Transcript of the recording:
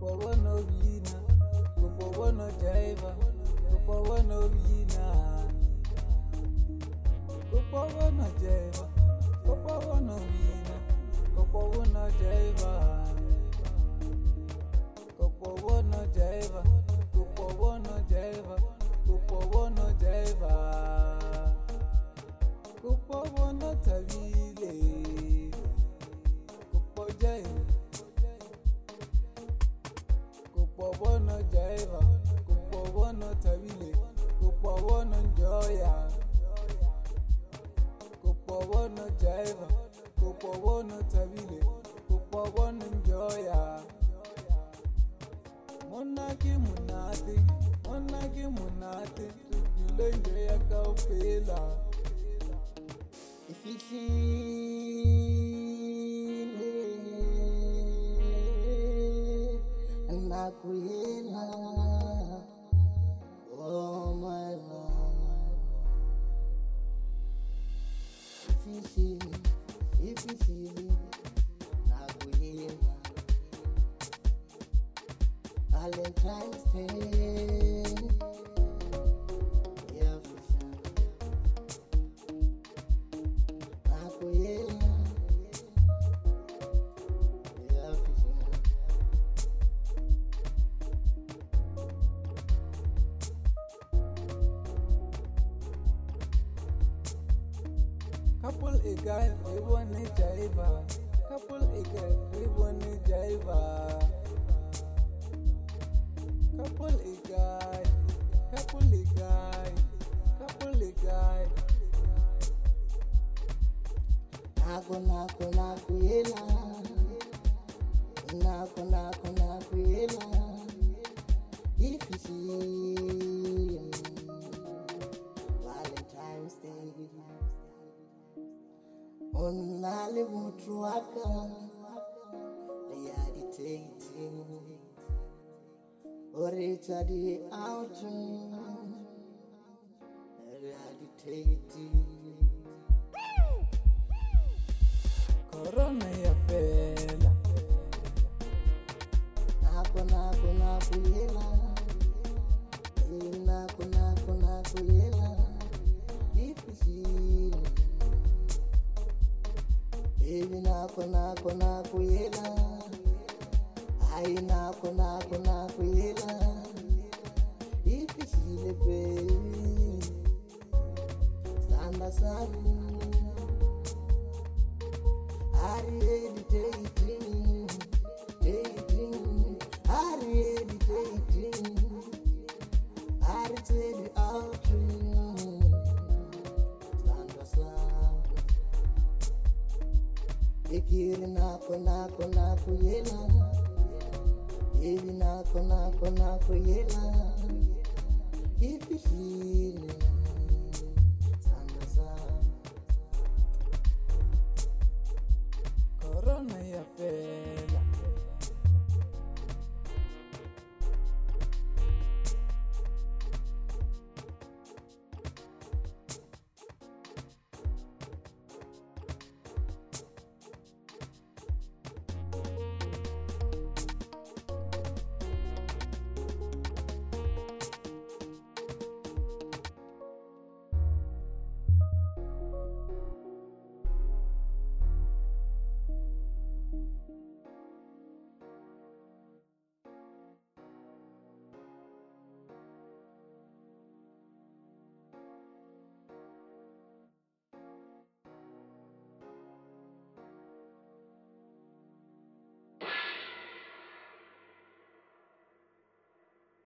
Kupowono vina, kupowono jaiva, kupowono vina, kupowono jaiva, kupowono vina, kupowono jaiva, kupowono jaiva, kupowono jaiva, kupowono jaiva, kupowono tabile, kupo jaiva. Kupowono jaiva, kupowono tabile, kupowono njoya. Kupowono jaiva, kupowono tabile, kupowono njoya. Monaki munate, tujule njoya kaupela. Nakuyela, oh my love. If you see me, Nakuyela. Valentine's Day, yeah, for sure. Nakuyela, yeah, for sure. Couple a guy, we want a jaiva. Couple a guy, we want a jaiva. Couple a guy, couple a guy, couple a guy. Nakuyela, nakuyela. If you see me, Valentine's Day. Onale mutru waka realitating Orichadi out realitating Corona ya fela. Nakuyela. Nakuyela. If you see me, baby, nakuyela. Ay, nakuyela. If you see me, baby, stand aside. I'm ready dating. I'm ready dating. I'm ready out. Stand aside. Ikiri nakuyela. Baby, nakuyela. If you feel